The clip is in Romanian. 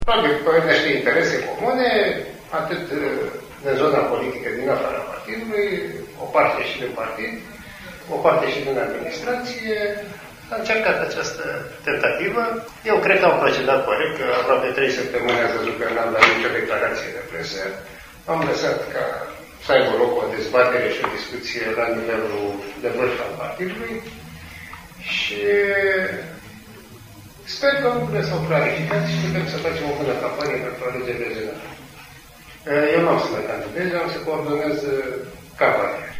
Probabil că niște interese comune, atât în zona politică din afara partidului, o parte și din partid, o parte și din administrație, a încercat această tentativă. Eu cred că am procedat corect, că aproape 3 săptămâni ați văzut că n-am dat nicio declarație de presă. Am lăsat ca să aibă loc o dezbatere și o discuție la nivelul de vârf al partidului și sper că lucrurile s-au clarificat și putem să facem o bună campanie pentru alegeri regionale. Eu nu am să mă candidez, am să coordonez campania.